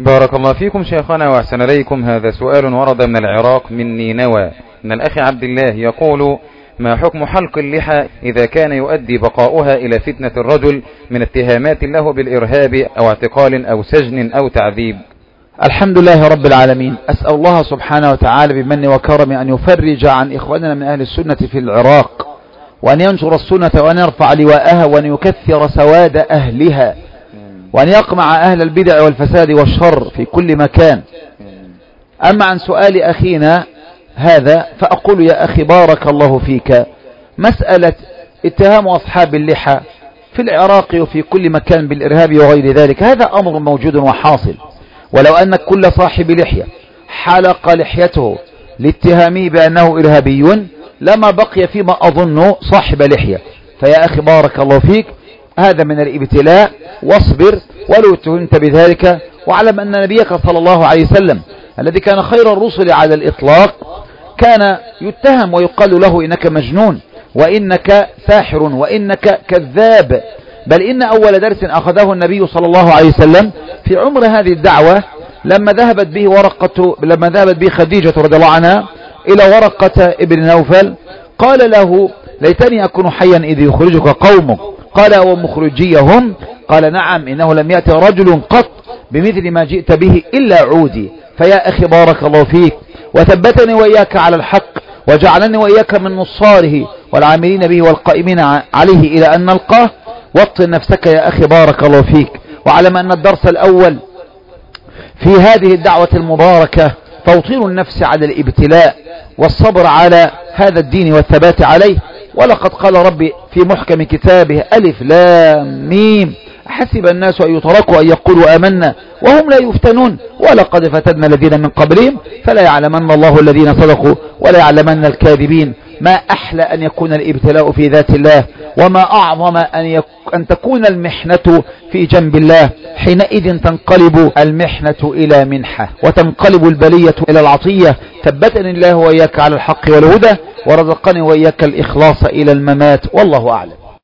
بارك الله فيكم شيخنا وأحسن إليكم. هذا سؤال ورد من العراق من نينوى من الأخ عبد الله يقول: ما حكم حلق اللحى إذا كان يؤدي بقاؤها إلى فتنة الرجل من اتهامات له بالإرهاب أو اعتقال أو سجن أو تعذيب؟ الحمد لله رب العالمين. أسأل الله سبحانه وتعالى بمن وكرم أن يفرج عن إخواننا من أهل السنة في العراق، وأن ينشر السنة وأن يرفع لواءها وأن يكثر سواد أهلها، وأن يقمع أهل البدع والفساد والشر في كل مكان. أما عن سؤال أخينا هذا فأقول يا أخي بارك الله فيك، مسألة اتهام أصحاب اللحى في العراق وفي كل مكان بالإرهاب وغير ذلك هذا أمر موجود وحاصل، ولو أن كل صاحب لحية حلق لحيته لاتهامه بأنه إرهابي لما بقي فيما أظن صاحب لحية. فيا أخي بارك الله فيك، هذا من الابتلاء، واصبر ولو اتهمت بذلك، واعلم أن نبيك صلى الله عليه وسلم الذي كان خير الرسل على الإطلاق كان يتهم ويقال له إنك مجنون وإنك ساحر وإنك كذاب. بل إن أول درس أخذه النبي صلى الله عليه وسلم في عمر هذه الدعوة لما ذهبت به خديجة رضي الله عنها إلى ورقة ابن نوفل، قال له: ليتني أكون حيا إذ يخرجك قومك. قال: ومخرجيهم؟ قال: نعم، إنه لم يأتي رجل قط بمثل ما جئت به إلا عودي. فيا أخي بارك الله فيك، وثبتني وإياك على الحق، وجعلني وإياك من نصاره والعاملين به والقائمين عليه إلى أن نلقاه. وطن نفسك يا أخي بارك الله فيك، واعلم أن الدرس الأول في هذه الدعوة المباركة توطين النفس على الابتلاء والصبر على هذا الدين والثبات عليه. ولقد قال ربي في محكم كتابه: ألف لام ميم، حسب الناس أن يتركوا أن يقولوا آمنا وهم لا يفتنون، ولقد فتنا الذين من قبلهم فلا يعلمن الله الذين صدقوا ولا يعلمن الكاذبين. ما أحلى أن يكون الابتلاء في ذات الله، وما أعظم أن تكون المحنة في جنب الله. حينئذ تنقلب المحنة إلى منحة، وتنقلب البلية إلى العطية. ثبتني الله وإياك على الحق والهدى، ورزقني وإياك الإخلاص إلى الممات، والله أعلم.